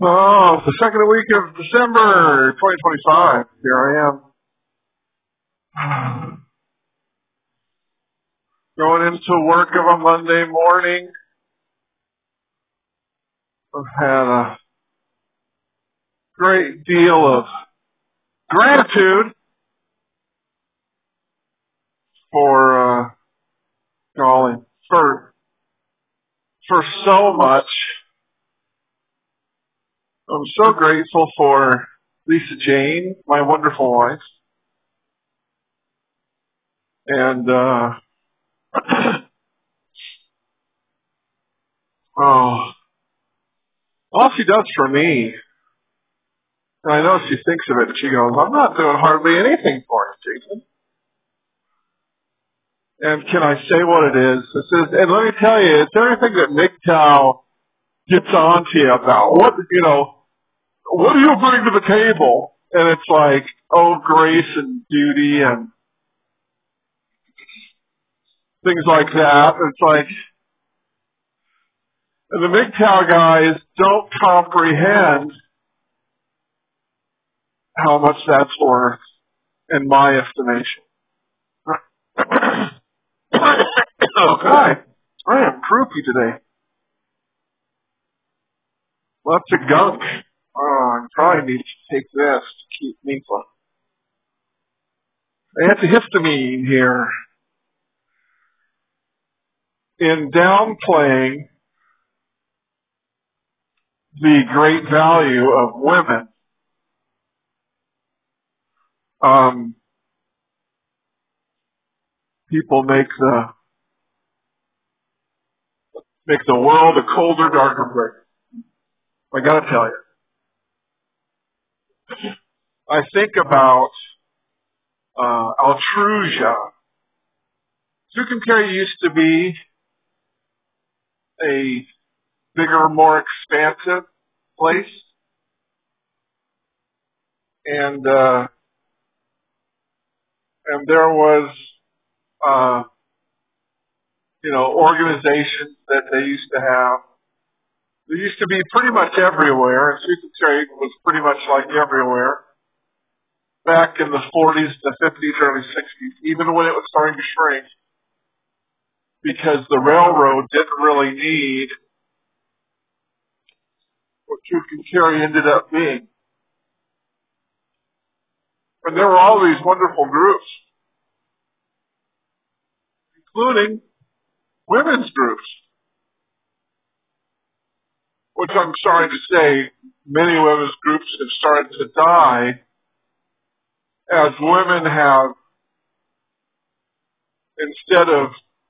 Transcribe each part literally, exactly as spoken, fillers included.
Oh, it's the second week of December, twenty twenty-five. Here I am. Going into work of a Monday morning. I've had a great deal of gratitude for, uh, golly, for, for so much. I'm so grateful for Lisa Jane, my wonderful wife. And, uh, oh, all she does for me, and I know she thinks of it, she goes, I'm not doing hardly anything for you, Jason. And can I say what it is? It says, and let me tell you, it's everything that M G T O W gets on to you about. What, you know, what do you bring to the table? And it's like, oh, grace and beauty and things like that. It's like, and the M G T O W guys don't comprehend how much that's worth in my estimation. Okay. I am croupy today. Lots of gunk. Oh, I probably need to take this to keep me fun. Antihistamine here. In downplaying the great value of women, um, people make the make the world a colder, darker place. I gotta tell you. I think about uh, Altrusia. Tucumcari used to be a bigger, more expansive place. And, uh, and there was, uh, you know, organizations that they used to have. They used to be pretty much everywhere, and Tucumcari was pretty much like everywhere. Back in the forties, the fifties, early sixties, even when it was starting to shrink, because the railroad didn't really need what Tucumcari ended up being. And there were all these wonderful groups, including women's groups, which I'm sorry to say, many women's groups have started to die as women have, instead of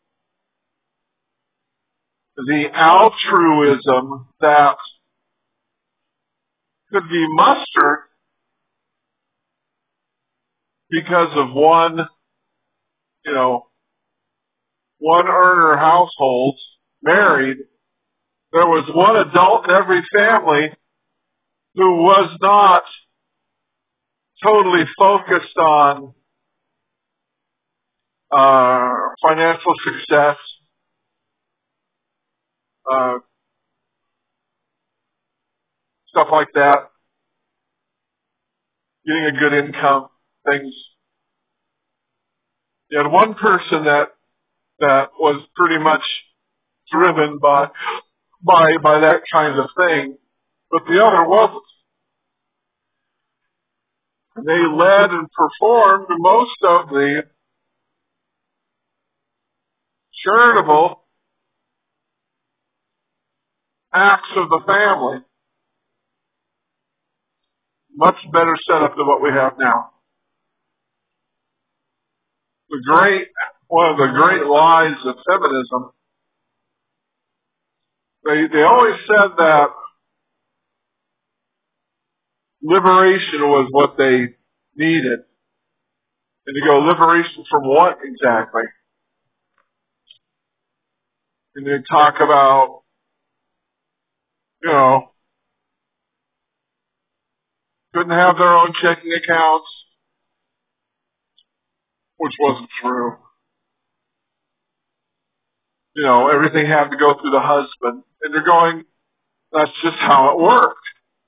the altruism that could be mustered because of one, you know, one earner households married, there was one adult in every family who was not totally focused on uh, financial success, uh, stuff like that, getting a good income, things. You had one person that that was pretty much driven by by by that kind of thing, but the other wasn't. They led and performed most of the charitable acts of the family. Much better setup than what we have now. The great, one of the great lies of feminism, they, they always said that liberation was what they needed. And you go, liberation from what exactly? And they talk about, you know, couldn't have their own checking accounts, which wasn't true. You know, everything had to go through the husband. And they're going, that's just how it worked.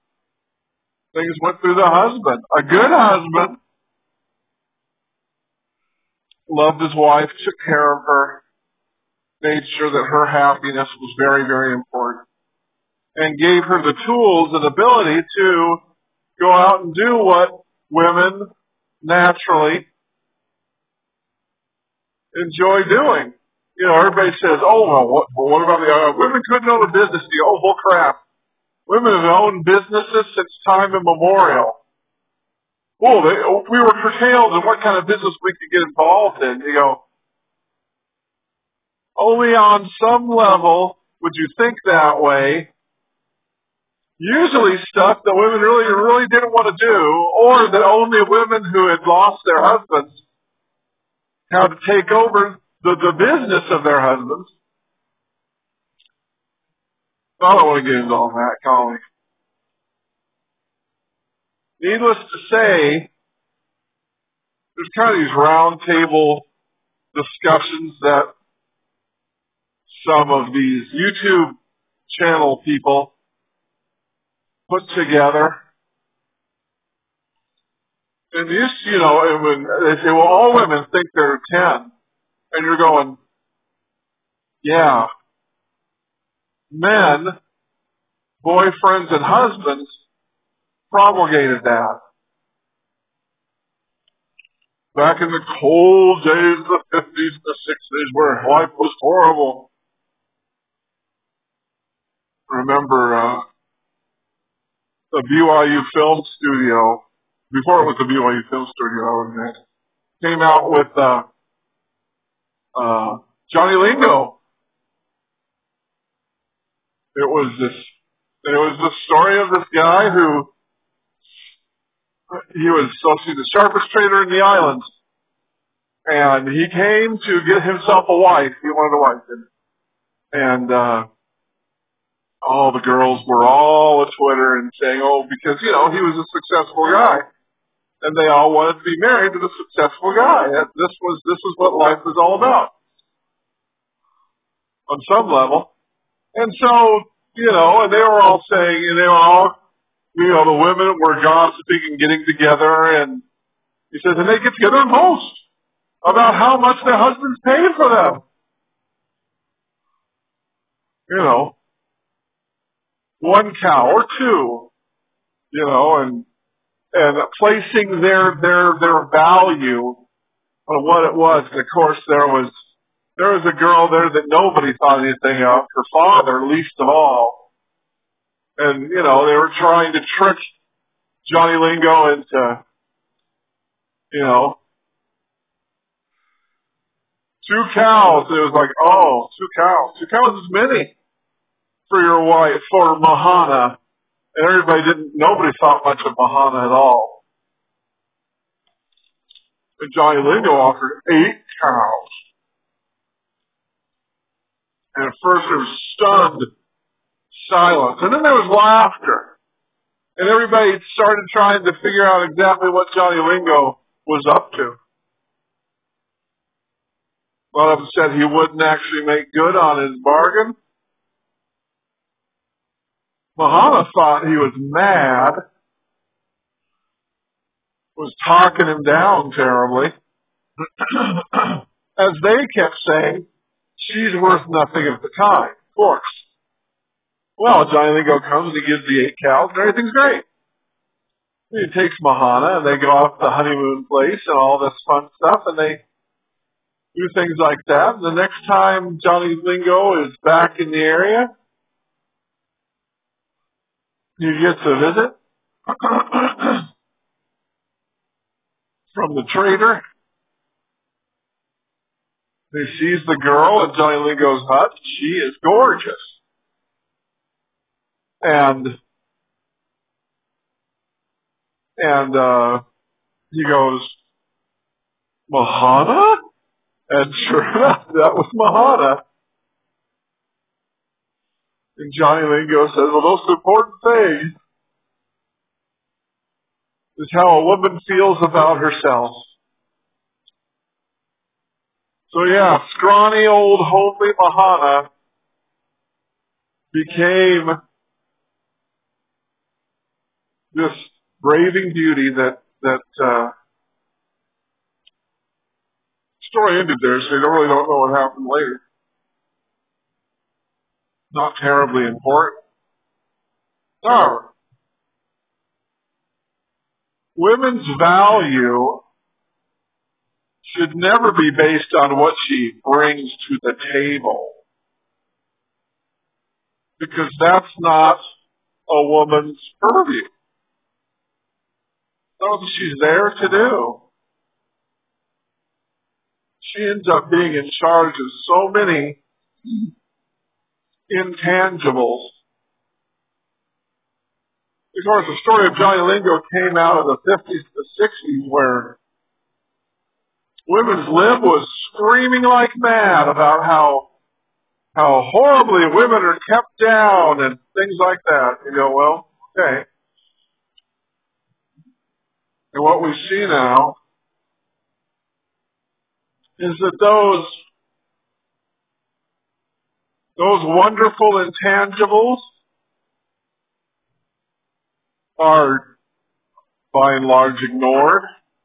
Things went through the husband. A good husband loved his wife, took care of her, made sure that her happiness was very, very important, and gave her the tools and ability to go out and do what women naturally enjoy doing. You know, everybody says, oh, well, what, well, what about the, uh, women couldn't own a business. The oh, bull crap. Women have owned businesses since time immemorial. Oh, they, we were curtailed in what kind of business we could get involved in. You go, only on some level would you think that way. Usually stuff that women really, really didn't want to do, or that only women who had lost their husbands had to take over the, the business of their husbands. I don't want to get into all that, Colin. Needless to say, there's kind of these round table discussions that some of these YouTube channel people put together. And this, you know, and when they say, well, all women think they're ten. And you're going, yeah. Men, boyfriends and husbands promulgated that. Back in the cold days of the fifties and the sixties where life was horrible. Remember, uh, the B Y U Film Studio, before it was the B Y U Film Studio, came out with uh, uh, Johnny Lingo. It was this, it was the story of this guy who, he was supposed to be the sharpest trader in the islands. And he came to get himself a wife. He wanted a wife. And, uh, all the girls were all at Twitter and saying, oh, because, you know, he was a successful guy. And they all wanted to be married to the successful guy. And this was, this was what life was all about. On some level. And so, you know, and they were all saying, and they were all, you know, the women were gossiping and getting together, and he says, and they get together and boast about how much their husbands paid for them. You know, one cow or two, you know, and and placing their their their value on what it was. And of course, there was there was a girl there that nobody thought anything of, her father least of all. And, you know, they were trying to trick Johnny Lingo into, you know, two cows. It was like, oh, two cows. Two cows is many for your wife, for Mahana. And everybody didn't, nobody thought much of Mahana at all. And Johnny Lingo offered eight cows. And at first there was stunned silence. And then there was laughter. And everybody started trying to figure out exactly what Johnny Lingo was up to. One of them said he wouldn't actually make good on his bargain. Mahana thought he was mad, was talking him down terribly. As they kept saying, she's worth nothing of the kind, of course. Well, Johnny Lingo comes and he gives the eight cows and everything's great. He takes Mahana and they go off to the honeymoon place and all this fun stuff and they do things like that. And the next time Johnny Lingo is back in the area, he gets a visit from the trader. He sees the girl at Johnny Lingo's hut. She is gorgeous. And, and, uh, he goes, Mahana? And sure enough, that was Mahana. And Johnny Lingo says, the most important thing is how a woman feels about herself. So yeah, scrawny old homely Mahana became this raving beauty that, that, uh, story ended there, so you don't really don't know what happened later. Not terribly important. No. Women's value should never be based on what she brings to the table, because that's not a woman's purview. That's what she's there to do. She ends up being in charge of so many intangibles. Of course, the story of Johnny Lingo came out of the fifties to the sixties, where women's lib was screaming like mad about how how horribly women are kept down and things like that. You go, well, okay. And what we see now is that those those wonderful intangibles are by and large ignored.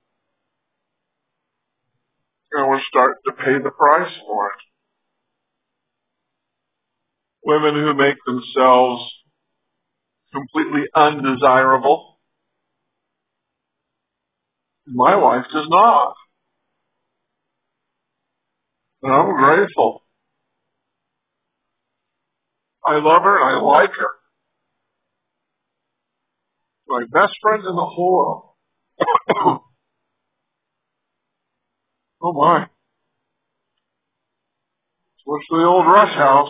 And we're starting to pay the price for it. Women who make themselves completely undesirable. My wife does not. And I'm grateful. I love her and I like her. My best friend in the whole world. Oh my. Switch to the old Rush house.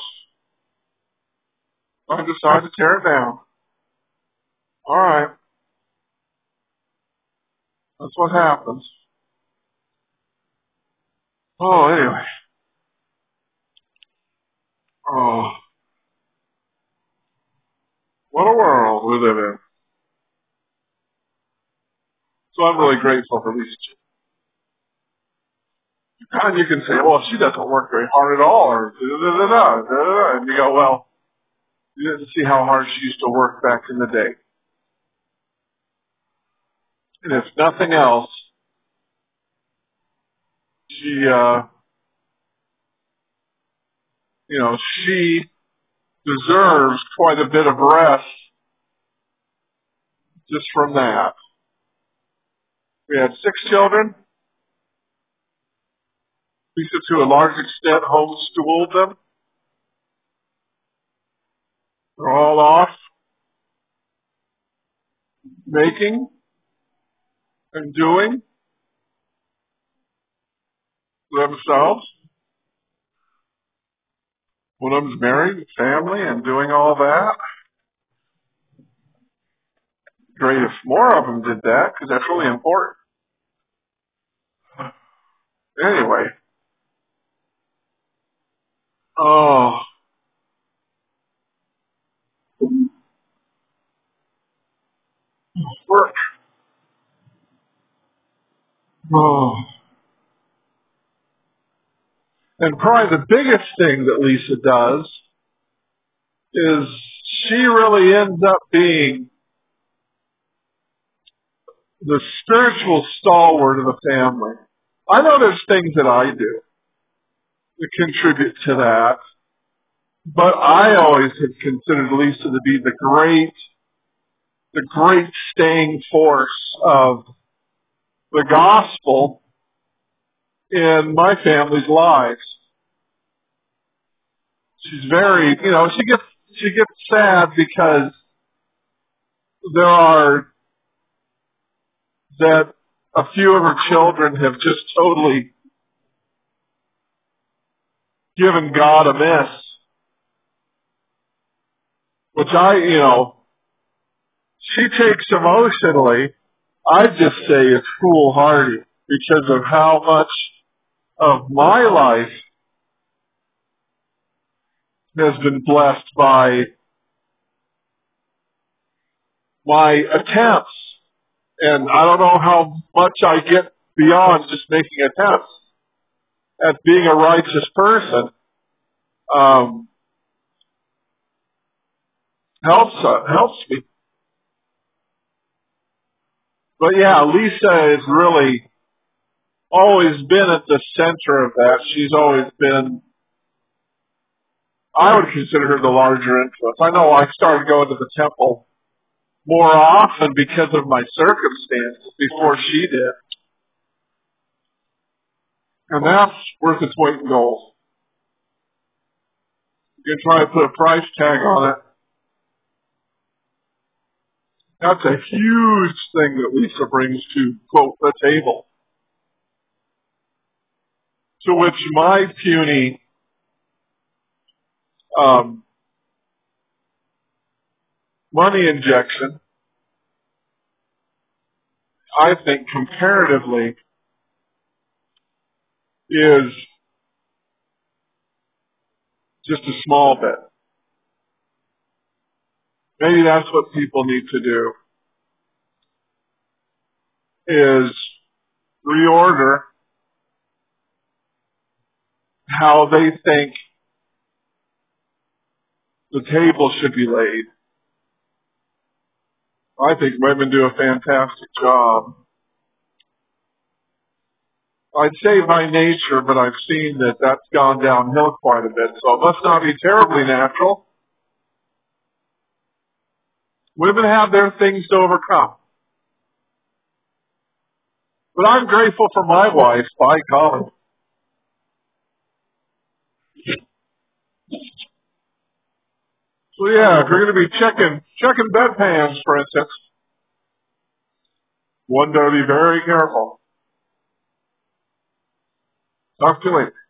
I decided to tear it down. Alright. That's what happens. Oh, anyway. Oh. What a world we live in. So I'm really grateful for Lisa. And you can say, well, she doesn't work very hard at all, or da-da-da-da, da-da-da. And you go, well, you didn't see how hard she used to work back in the day. And if nothing else, she, uh, you know, she deserves quite a bit of rest just from that. We had six children. Lisa, to a large extent, homeschooled them. They're all off making and doing themselves. One of them's married, family, and doing all that. Great if more of them did that, because that's really important. Anyway. Oh. Work. Oh. And probably the biggest thing that Lisa does is she really ends up being the spiritual stalwart of the family. I know there's things that I do that contribute to that, but I always have considered Lisa to be the great, the great staying force of the gospel in my family's lives. She's very, you know, she gets she gets sad because there are that a few of her children have just totally given God a miss, which I, you know, she takes emotionally. I just say it's foolhardy because of how much of my life has been blessed by my attempts. And I don't know how much I get beyond just making attempts at being a righteous person. Um, helps uh, helps me. But yeah, Lisa has really always been at the center of that. She's always been, I would consider her the larger influence. I know I started going to the temple more often because of my circumstances before she did. And that's worth its weight in gold. You can try to put a price tag on it. That's a huge thing that Lisa brings to, quote, the table. To which my puny um, money injection, I think comparatively, is just a small bit. Maybe that's what people need to do, is reorder how they think the table should be laid. I think women do a fantastic job. I'd say by nature, but I've seen that that's gone downhill quite a bit, so it must not be terribly natural. Women have their things to overcome. But I'm grateful for my wife, by golly. So yeah, if you're going to be checking checking bedpans, for instance, one got to be very careful. Talk to you later.